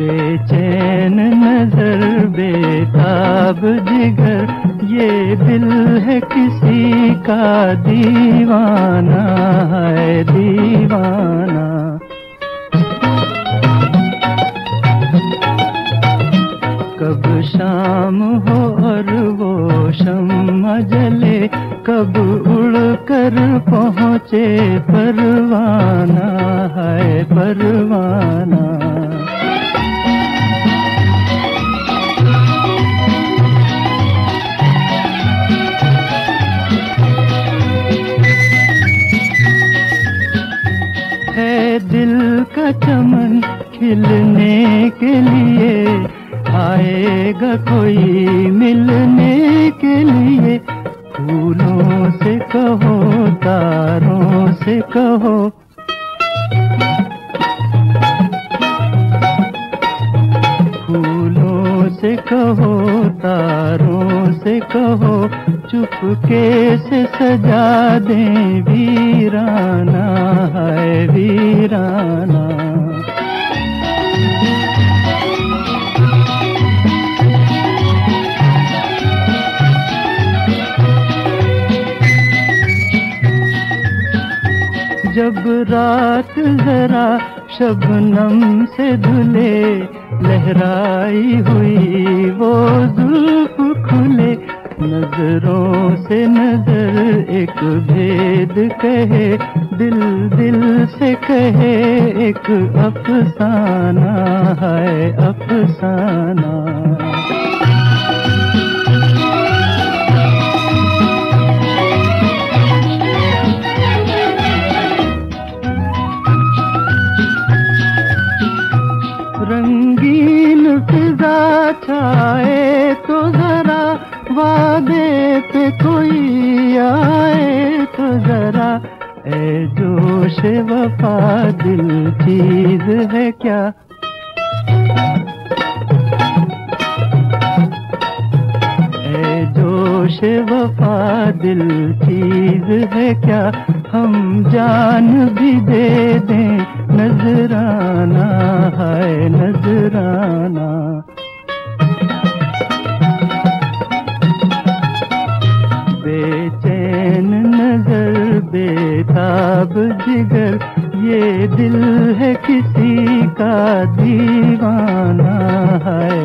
बेचैन नजर बेताब जिगर, ये दिल है किसी का दीवाना है दीवाना। कब शाम हो और वो शम्मा जले, कब उड़कर पहुँचे परवाना है परवाना। है दिल का चमन खिलने के लिए, आएगा कोई मिलने के लिए। फूलों से कहो तारों से कहो, फूलों से कहो तारों से कहो, चुपके से सजा दें वीराना है वीराना। जब रात जरा शबनम से धुले, लहराई हुई वो जुल्फ खुले। नजरों से नजर एक भेद कहे, दिल दिल से कहे एक अफसाना है अफसाना। रंगीन फिजा छाए तो जरा, वादे पे कोई आए तो जरा। ए जोश वफा दिल चीज है क्या, ए जोश वफा दिल चीज है क्या। हम जान भी दे दें नजराना है नजराना। बेचैन नजर बेताब जिगर, ये दिल है किसी का दीवाना है